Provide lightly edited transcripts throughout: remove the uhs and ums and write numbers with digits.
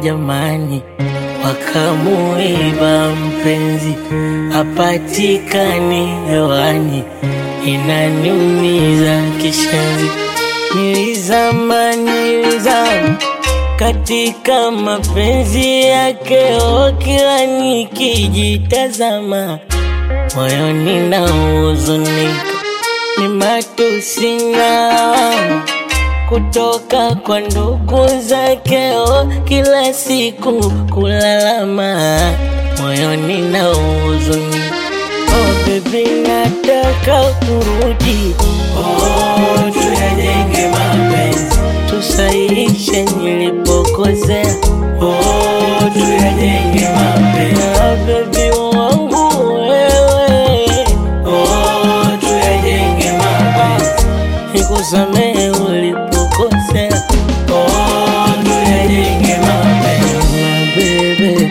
jamani, wakamuiba mpenzi, hapatikani hewani, inaniumiza kishenzi. Nilizama katika mapenzi yake, kila nikijitazama moyoni nahuzunika. Ni matusi na kutoka kwa ndugu zake, kila siku kulalama moyoni nahuzunika. Oh baby, nataka urudi, tuyajenge mapenzi, tusahihishe nilipokosea. Tuyajenge mapenzi, baby wangu wewe. Tuyajenge mapenzi, nikusamehe ulipokosea. Tuyajenge mapenzi, baby.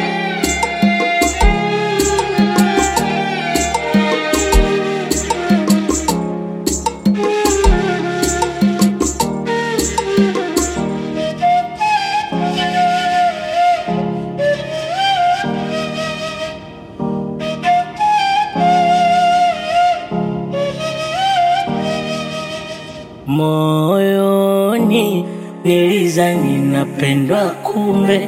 Moyoni nilizani napendwa, kumbe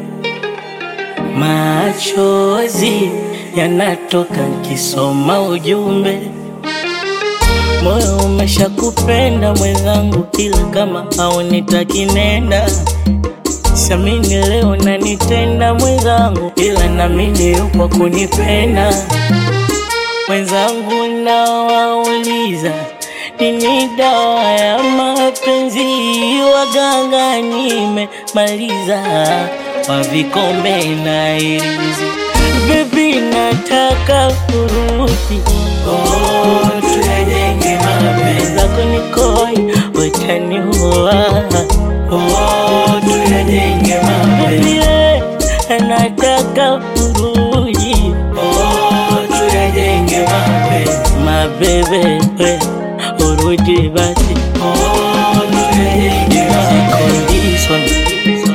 machozi yanatoka nikisoma ujumbe. Moyo umeshakupenda mwenzangu, ila kama haunitaki nenda. Siamini leo nanitenda mwenzangu, ila naamini yupo kunipenda. Mwenzangu nawauliza, nini dawa ya mapenzi? Waganga nimemaliza, wa vikombe na irizi. Baby, nataka urudi, tuyajenge mapenzi, zako nikoi utaniua. Tuyajenge mapenzi, nataka urudi, tuyajenge mapenzi, my baby, urudi basi. Tuyajenge mapenzi,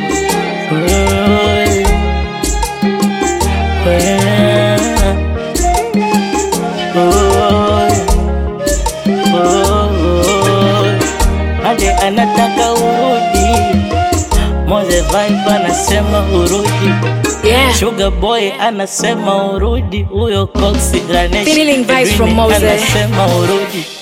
Ade anataka urudi, Moze Vibe anasema urudi, Sugar Boy anasema urudi, uyo Coxy Ganesh Feeling vibes from Moze anasema urudi.